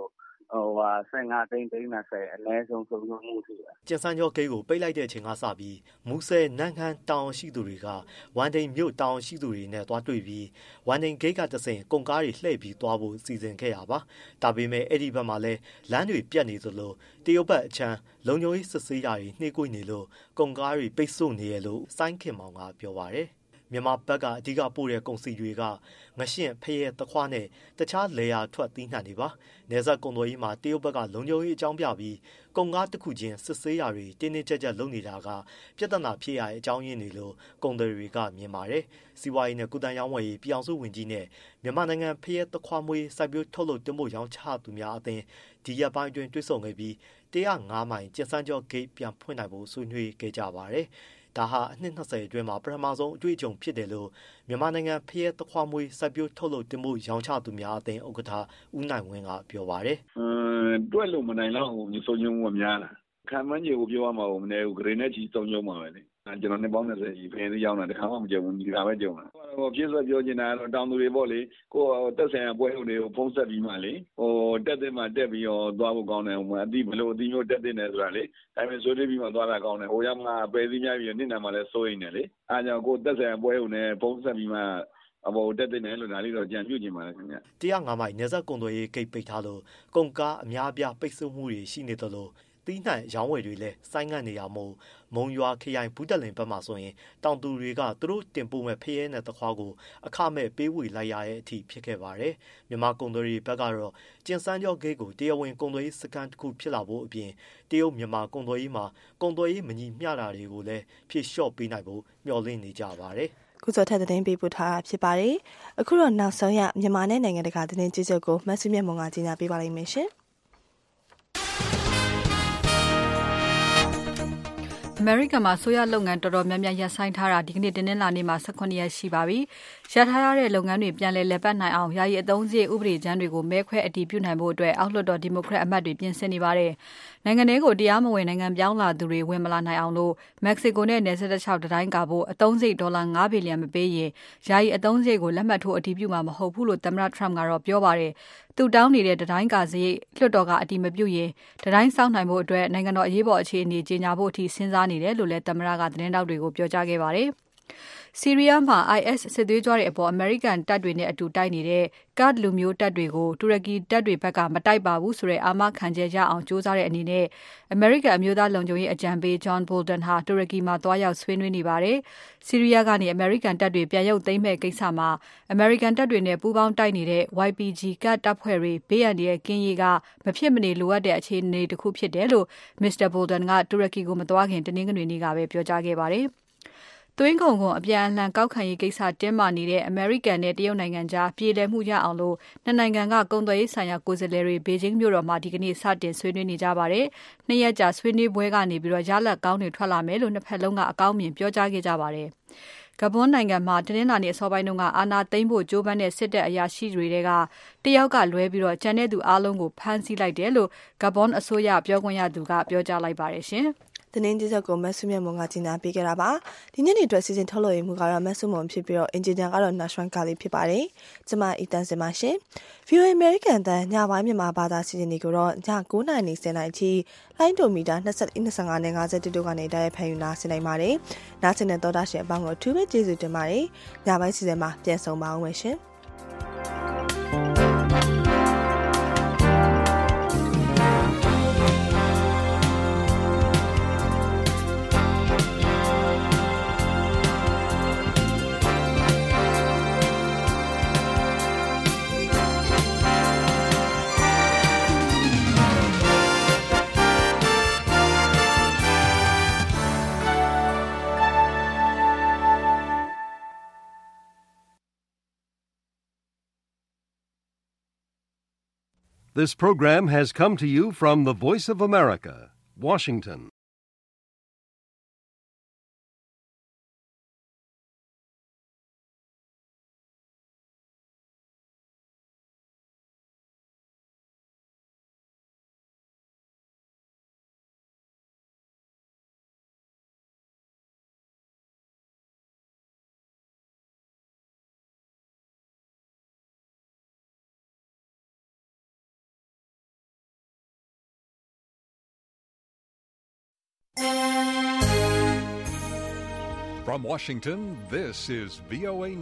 15သိန်း30အနည်းဆုံးဆုံးရှုံးမှုရှိတယ်ကျင်းစန်းကျော်ဂိတ်ကိုပိတ်လိုက်တဲ့အချိန်ကစပြီးမူဆယ်နန်းခမ်းတောင်ရှိသူတွေကဝန်တိန်မြို့တောင်ရှိသူတွေနဲ့သွားတွေ့ပြီးဝန်တိန်ဂိတ်ကတဆင့်ကုန်ကားတွေလှည့်ပြီးသွားဖို့စီစဉ်ခဲ့ရပါဒါပေမဲ့အဲ့ဒီဘက်မှာလဲလမ်းတွေပြတ်နေသလိုတရုတ်ဘက်အချမ်းလုံခြုံရေးစစ်ဆေးတာတွေနှိမ့်ကွေ့နေလို့ကုန်ကားတွေပိတ်ဆို့နေရလို့စိုင်းခင်မောင်ကပြောပါတယ်မြန်မာဘက်ကအဓိကပို့တဲ့ကုန်စည်တွေကငရှင့်ဖရဲသခွားနဲ့တခြားလေယာထွက်သီးနှံတွေပါနေဆက်ကုန်သွယ်ရေးမှာတရုတ်ဘက်ကလုံခြုံရေးအကြောင်းပြပြီးကုန်ကားတစ်ခုချင်းစစ်ဆေးရာတွေတင်းတင်းကြပ်ကြပ်လုပ်နေတာကပြဿနာဖြစ်ရတဲ့အကြောင်းရင်းတွေလို့ကုန်သည်တွေကမြင်ပါတယ်စီးပွားရေးနဲ့ကုသရေးဝယ်ရေးပြောင်စုဝင်ကြီးနဲ့မြန်မာနိုင်ငံဖရဲသခွားမွေးစိုက်ပျိုးထုတ်လုပ်တင်ပို့ရောင်းချသူများအသင်းဒီရက်ပိုင်းအတွင်းတွေ့ဆုံခဲ့ပြီး105မိုင်ကျင်းစန်းကျော်ဂိတ်ပြန်ဖွင့်နိုင်ဖို့ဆွေးနွေးခဲ့ကြပါတယ်ဒါဟာအနှစ်20အတွင်းမှာပထမဆုံးအတွေ့အကြုံဖြစ်တယ်လို့မြန်မာနိုင်ငံဖရဲသခွားမွေးစိုက်ပျိုးထုတ်လုပ်တင်ပို့ရောင်းချသူများအသင်းဥက္ကဋ္ဌဦးနိုင်ဝင်းကပြောပါတယ်တွက်လို့မနိုင်တော့ဘူးစုံညုံမှုများလားခံမှန်းခြေကိုပြောရမှာမနေဘူးဂရေနဲ့ချီစုံညုံမှာပဲလေကျွန်တော်နှစ်ပေါင်း20ကြီးဖရဲရောက်တာတခါမှမကြုံဘူးဒီကပဲကြုံတာဖြစ်ဆိုပြောချင်တာတော့တောင်သူတွေပေါ့လေကိုတက်ဆိုင်ရာပွဲဥတွေကိုဖုံးဆက်ပြီးမှလေတက်တဲ့မှာတက်ပြီးတော့သွားဖို့ကောင်းတယ်ဟိုအသီးဘလို့အသီးမျိုးတက်တဲ့နေဆိုတာလေဒါပေမဲ့ဆိုးပြီးမှသွားတာကောင်းတယ်ဟိုရမှာပဲသီးများပြီးနေ့နာမှာလဲစိုးရင်တယ်လေအားကြောင့်ကိုတက်ဆိုင်ရာပွဲဥနဲ့ဖုံးဆက်ပြီးမှအဘောတက်တဲ့နေလို့ဒါလေးတော့ကြံပြုတ်ကျင်ပါလားခင်ဗျ 105မိုင်နေဆက်ကုန်သွယ်ရေးဂိတ်ပိတ်ထားလို့ကုန်ကားအများအပြားပိတ်ဆို့မှုတွေရှိနေတယ်လို့သီးနှံရောင်းဝယ်တွေလည်းဆိုင်းငံ့နေရမို့မုံရွာခရိုင်ဘူးတက်လင်ဘက်မှာဆိုရင်တောင်သူတွေကသူတို့တင်ပို့မဲ့ဖရဲနဲ့သခွားကိုအခမဲ့ပေးဝေလိုက်ရတဲ့အထိဖြစ်ခဲ့ပါတယ်မြန်မာကုန်သွယ်ရေးဘက်ကတော့ကျင်းစန်းကျော်ဂိတ်ကိုတရားဝင်ကုန်သွယ်ရေးစခန်းတစ်ခုဖြစ်လာဖို့အပြင်တရုတ်မြန်မာကုန်သွယ်ရေးမှာကုန်သွယ်ရေးမညီမျှတာတွေကိုလည်းဖြေလျှော့ပေးနိုင်ဖို့မျှော်လင့်နေကြပါတယ်ကုစောထက်သတင်းပေးပို့ထားတာဖြစ်ပါတယ်အခုတော့နောက်ဆုံးရမြန်မာနဲ့နိုင်ငံတကာသတင်းကြီးချုပ်ကိုမဆုမြတ်မွန်ကကြီးညာပေးပါလိမ့်မယ်ရှင်အမေရိကန်မှာဆိုရလုပ်ငန်းတော်တော်များများရပ်ဆိုင်းထားတာဒီကနေ့တင်းနှင်းလာနေမှာ18ရက်ရှိပါပြီ။ရပ်ထားရတဲ့လုပ်ငန်းတွေပြန်လည်ပတ်နိုင်အောင်ယာယီအသုံးစရိတ်ဥပဒေကြမ်းတွေကိုမဲခွဲအတည်ပြုနိုင်ဖို့အတွက်အောက်လွှတ်တော်ဒီမိုကရက်အမတ်တွေပြင်ဆင်နေပါတယ်။နိုင်ငံတွေကိုတရားမဝင်နိုင်ငံပြောင်းလာသူတွေဝင်မလာနိုင်အောင်လို့မက္ကဆီကိုနဲ့နယ်စပ်တစ်လျှောက်တိုင်းကဖို့အသုံးစရိတ်ဒေါ်လာ9ဘီလီယံမပေးရင်ယာယီအသုံးစရိတ်ကိုလက်မှတ်ထိုးအတည်ပြုမှာမဟုတ်ဘူးလို့သမ္မတ Trump ကတော့ပြောပါတယ်။သူတောင်းနေတဲ့တိုင်းကစရိတ်လွှတ်တော်ကအတည်မပြုရင်တိုင်းစောင့်နိုင်ဖို့အတွက်နိုင်ငံတော်အရေးပေါ်အခြေအနေကြီးညာဖို့အထိစဉ်းစားနေတယ်လို့လည်းသမ္မတကသတင်းတောက်တွေကိုပြောကြားခဲ့ပါတယ်။ဆီးရီးယားမှာ IS စစ်သွေးကြွတွေအပေါ်အမေရိကန်တပ်တွေနဲ့အတူတိုက်နေတဲ့ကာ့ဒ်လူမျိုးတပ်တွေကိုတူရကီတပ်တွေဘက်ကမတိုက်ပါဘူးဆိုတဲ့အာမခံချက်ရအောင်ကြိုးစားတဲ့အနေနဲ့အမေရိကန်အမျိုးသားလုံခြုံရေးအကြံပေး John Bolton ဟာတူရကီမှာတွားရောက်ဆွေးနွေးနေပါတယ်။ဆီးရီးယားကနေအမေရိကန်တပ်တွေပြန်ရုပ်သိမ်းမဲ့ကိစ္စမှာအမေရိကန်တပ်တွေနဲ့ပူးပေါင်းတိုက်နေတဲ့ YPG ကတ်တပ်ဖွဲ့တွေဘေးအန္တရာယ်ကင်းရေးကမဖြစ်မနေလိုအပ်တဲ့အခြေအနေတစ်ခုဖြစ်တယ်လို့ Mr. Bolton ကတူရကီကိုမသွားခင်တနင်္ဂနွေနေ့ကပဲပြောကြားခဲ့ပါတယ်။သွင်းကုန်အပြန်အလှန်ကောက်ခံရေးကိစ္စတင်းမာနေတဲ့အမေရိကန်နဲ့တရုတ်နိုင်ငံကြားပြည်လည်မှုရအောင်လို့နှစ်နိုင်ငံကကုန်သွယ်ရေးဆိုင်ရာကိုယ်စားလှယ်တွေဘေဂျင်းမြို့တော်မှာဒီကနေ့စတင်ဆွေးနွေးနေကြပါတယ်။နှစ်ရက်ကြာဆွေးနွေးပွဲကနေပြီးတော့ရလဒ်ကောင်းတွေထွက်လာမယ်လို့နှစ်ဖက်လုံးကအကောင်းမြင်ပြောကြားခဲ့ကြပါတယ်။ဂဘွန်နိုင်ငံမှာတနင်္လာနေ့အစောပိုင်းတုန်းကအာဏာသိမ်းဖို့ကြိုးပမ်းတဲ့စစ်တပ်အရာရှိတွေကတယောက်ကလွဲပြီးတော့ကျန်တဲ့သူအလုံးကိုဖမ်းဆီးလိုက်တယ်လို့ဂဘွန်အစိုးရပြောခွင့်ရသူကပြောကြားလိုက်ပါတယ်ရှင်။သတင်းကြီးချုပ်ကိုမဆုမြတ်မွန်ကကြီးညာပေးခဲ့တာပါဒီညနေအတွက်စီစဉ်ထုတ်လွှင့်မှုကတော့မဆုမွန်ဖြစ်ပြီးတော့အင်ဂျင်နီယာကတော့ Nashwan Kali ဖြစ်ပါတယ်ကျမအီတန်စင်ပါရှင် VOA American တန်ညပိုင်းမြန်မာဘာသာစီစဉ်တွေကိုတော့ည9:10နာရီအထိလိုင်းဒိုမီတာ25နဲ့52တို့ကနေတိုက်ရိုက်ဖန်ယူနာဆင်နိုင်ပါတယ်နားဆင်တဲ့သောတာရှင်အပေါင်းကိုအထူးပဲကျေးဇူးတင်ပါတယ်ညပိုင်းစီစဉ်မှာပြန်ဆုံပါအောင်မယ်ရှင် This program has come to you from the Voice of America, Washington. From Washington, this is VOA